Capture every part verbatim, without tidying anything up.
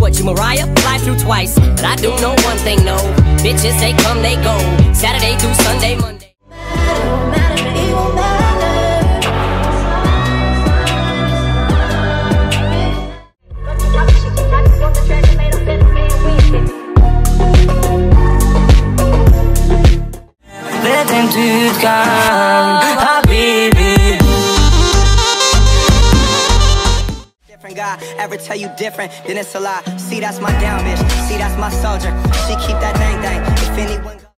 What, you Mariah? Fly through twice. But I do know one thing, no. Bitches, they come, they go. Saturday through Sunday, Monday. Different guy, ever tell you different, then it's a lie. See, that's my down bitch, see, that's my soldier. She keep that dang dang, if anyone go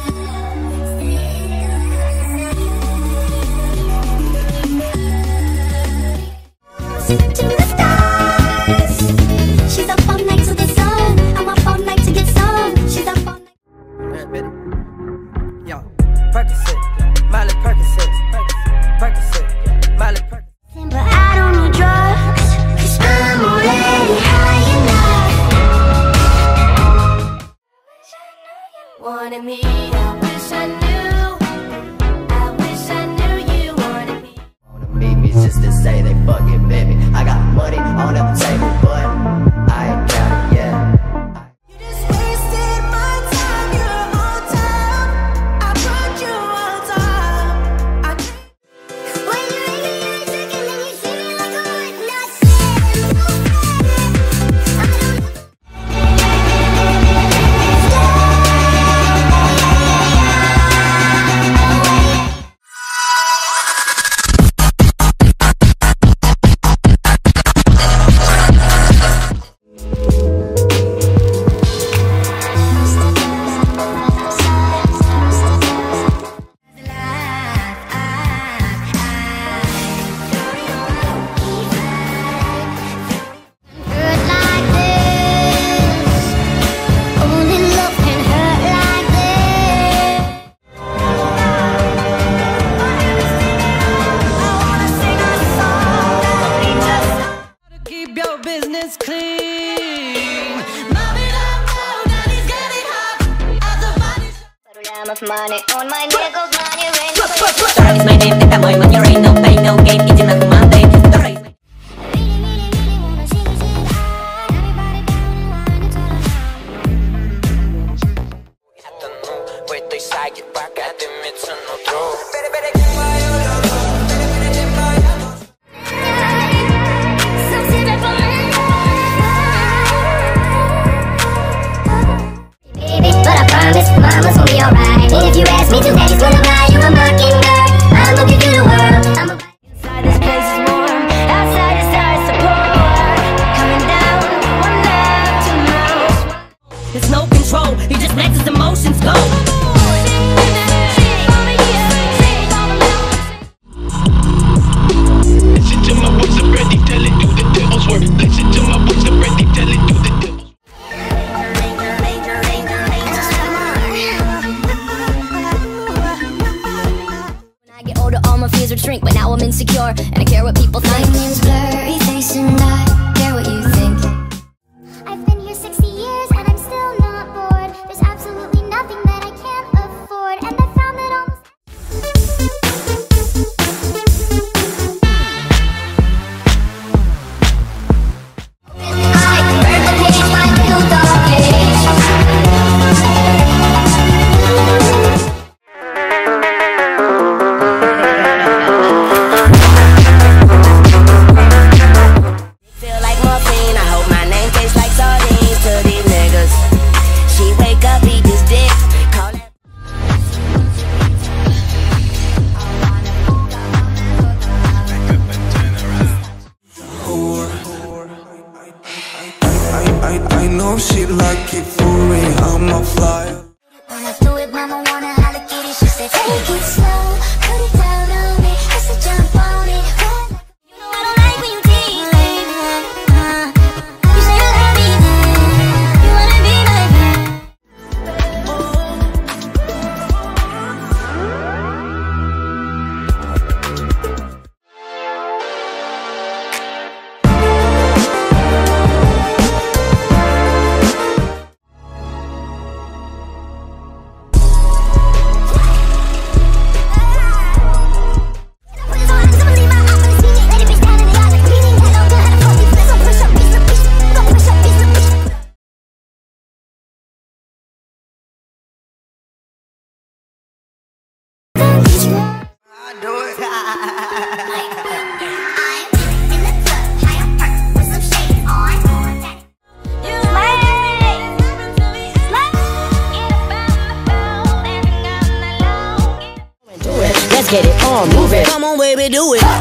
to the stars. She's up all night to the sun, I'm up all night to get some. She's up all night. Yo, Percocet, Miley Percocet, Percocet, Miley Percocet. But I don't need drugs, cause I'm already high enough. Wanted me, I wish I knew, I wish I knew you wanted me. Wanna meet me just to say they fucking met me. I got money on the table, but I ain't got it yet. You just wasted my time, you're on time. I brought you on time. I when you make me like second, then you see me like a witness. Business clean. Of money on my neck, of money ring. Sorry is my name, and I'm on your ain't no pain, no gain, eating like a Monday. The race. Mama's gonna be alright. And if you ask me to, daddy's gonna buy you a mockingbird. I'ma give you the world. I'ma buy. Inside this place is warm. Outside the stars are pour. Coming down, one love to most. There's no control, he just lets his emotions go. Listen to my voice, I'm ready, tell it, do the devil's work. Listen to my voice, I'm ready, tell it, do the devil's work. All my fears would shrink, but now I'm insecure, and I care what people think. My name's blurry face, and I care what you think. I've been here sixty years, and I'm still not bored. There's absolutely nothing that I can't afford, and I found that almost. I burn the page, my little dog cage. She like it for me, I'm a flyer. When I do it, mama wanna holla get it. She said, take it slow, put it down on me, just to jump on it. You know I don't like when you tease me. Uh, you say you love me, you wanna be my on, move it. Come on, baby, do it.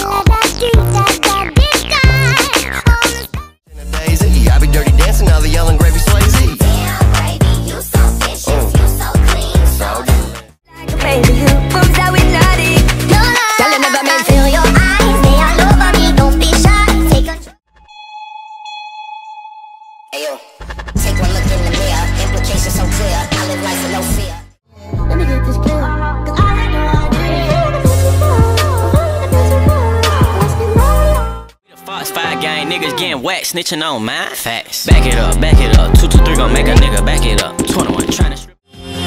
Daisy, I be dirty dancing, now the yelling gravy slazy. Damn, baby, you so vicious, you so clean, so good. Baby, who moves out with naughty? No lie. Tell never man, feel your eyes. They all over me, don't be shy. Take control. Hey yo, take one look in the mirror. Implications so clear. I live life with no fear. Let me get this clear. Cause all I know I Fox five gang niggas getting whacked, snitching on my facts. Back it up, back it up. Two two three gon' make a nigga back it up. Twenty-one tryna strip.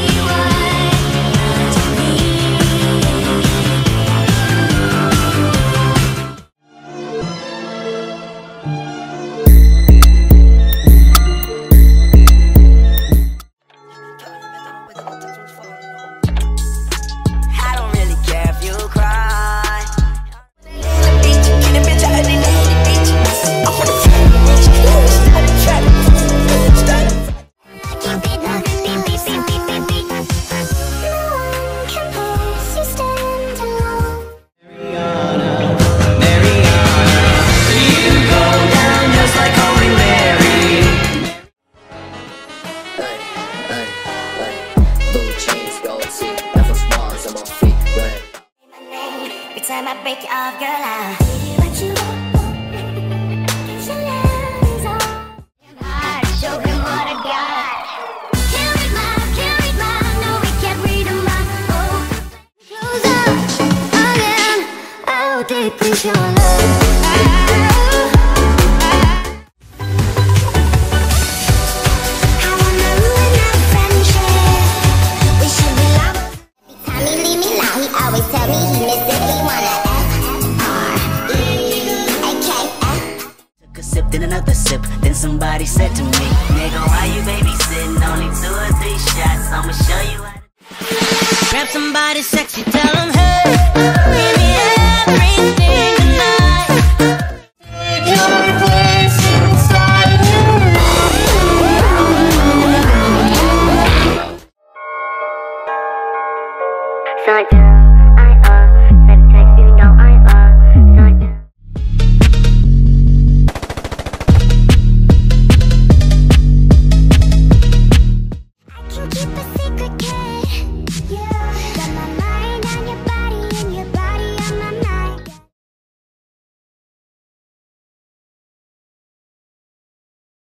I don't really care if you cry. Every time I break you off, girl, I what you want. Your love is all. I show him what I got. Can't read my, can't read my, no, we can't read my. Oh, close up again. How deep is your love? I wanna ruin our friendship. We should be lovers. Every time he leave me now, he always tell me he miss it. He wanna F R E A K F. Took a sip, then another sip. Then somebody said to me, nigga, why you babysitting? Only two or three shots, I'ma show you how to. Grab somebody sexy, tell them, hey.